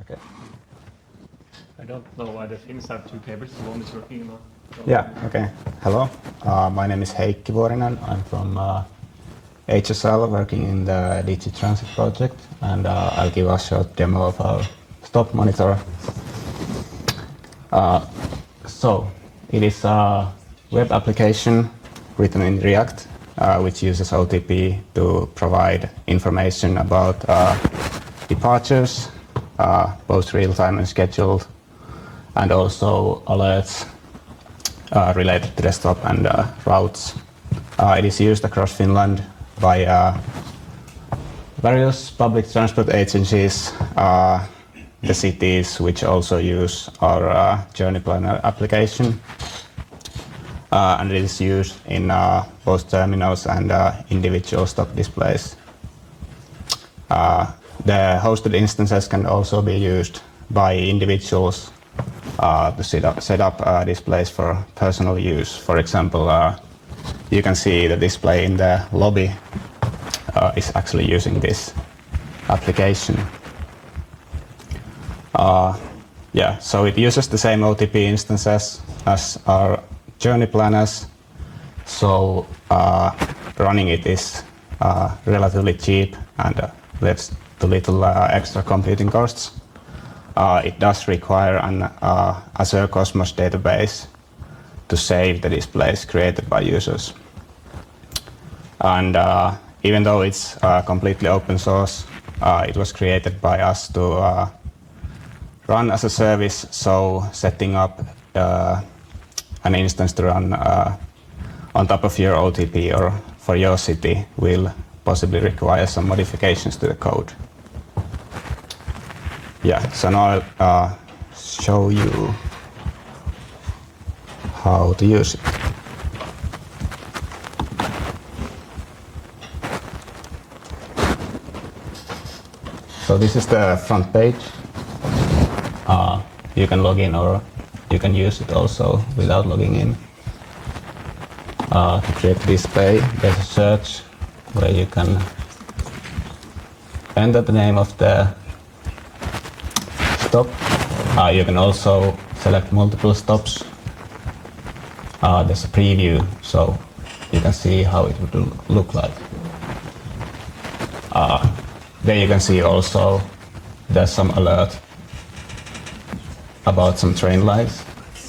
Okay. I don't know why the Finns have two cables. The one is working now. Yeah, okay. Hello. My name is Heikki Vuorinen. I'm from HSL, working in the DG Transit project, and I'll give a short demo of our stop monitor. So, it is a web application written in React, which uses OTP to provide information about departures, both real-time and scheduled, and also alerts related to the stop and routes. It is used across Finland by various public transport agencies, the cities which also use our Journey Planner application, and it is used in both terminals and individual stop displays. The hosted instances can also be used by individuals to set up displays for personal use. For example, you can see the display in the lobby is actually using this application. Yeah, so it uses the same OTP instances as our Journey Planners, so running it is relatively cheap and leads to little extra computing costs. It does require an Azure Cosmos database to save the displays created by users. And even though it's completely open source, it was created by us to run as a service, so setting up an instance to run on top of your OTP or for your city will possibly require some modifications to the code. Yeah, so now I'll show you how to use it. So this is the front page. You can log in or you can use it also without logging in. To create a display, there's a search where you can enter the name of the stop. You can also select multiple stops. There's a preview, so you can see how it would look like. There you can see also there's some alert about some train lights.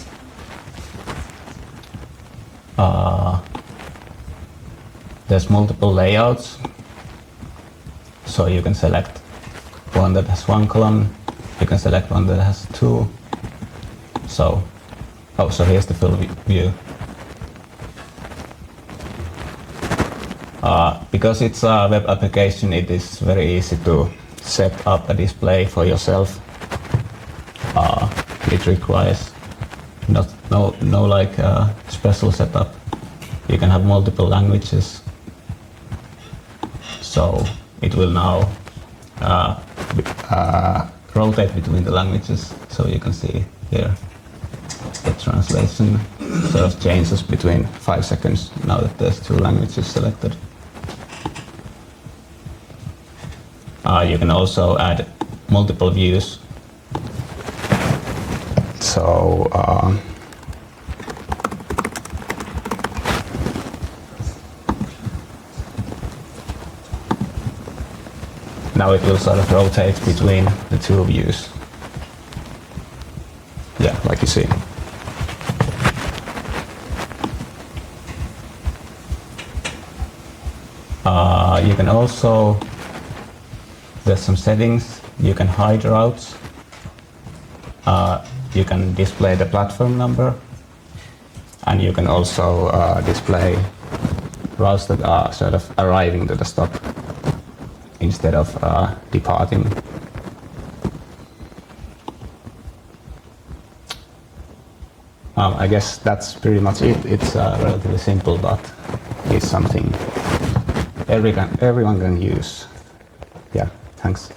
There's multiple layouts, so you can select one that has one column, you can select one that has two. So here's the full view. Because it's a web application, it is very easy to set up a display for yourself. It requires no like special setup. You can have multiple languages, so it will now rotate between the languages. So you can see here the translation sort of changes between 5 seconds now that there's two languages selected. You can also add multiple views. So now it will sort of rotate between the two views. Yeah, like you see. You can also, there's some settings. You can hide routes. You can display the platform number, and you can also display routes that are sort of arriving to the stop instead of departing. I guess that's pretty much it. It's relatively simple, but it's something everyone can use. Yeah, thanks.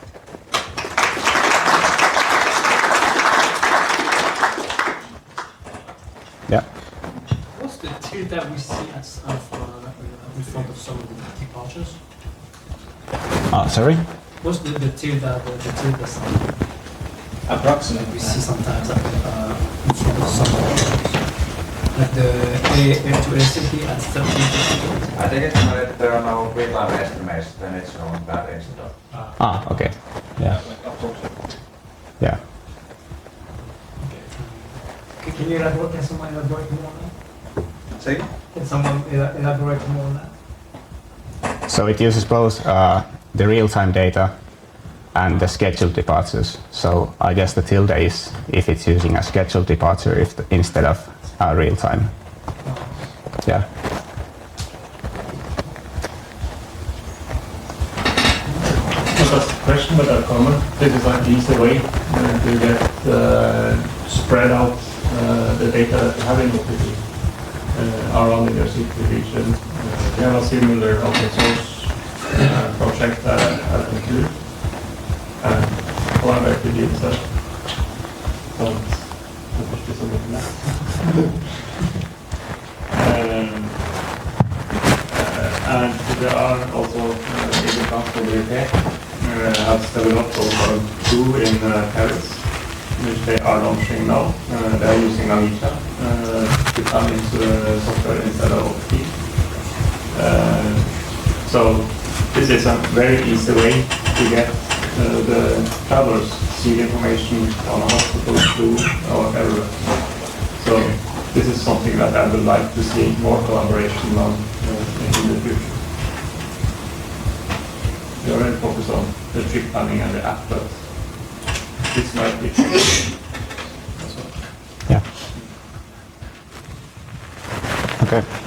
Yeah. What's the tier that we see as in front of some of the departures? Sorry? What's the tier that's Approximately. we see sometimes in front of some like the A2A city at 30 seconds. I think it's that there are no real-time estimates, then it's on that instead. Ah, okay. Yeah. Like approximately. Yeah. Can you elaborate? Can someone elaborate more on that? See? Can someone elaborate more on that? So it uses both the real-time data and the scheduled departures. So I guess the tilde is if it's using a scheduled departure instead of real-time. Yeah. Just a question about that comment. This is an easy way to get spread out the data that you have in OPT around in your city region. We have a similar open source project at Concur and collaborate with it. And there are also big companies have developed also two in Paris, which they are launching now. They are using Amica to come into the software instead of OPT. So this is a very easy way to get the travelers see the information on a hospital, flu, or everywhere. So this is something that I would like to see more collaboration on in the future. We already focus on the trip planning and the app, but this might be as well. Yeah. Okay.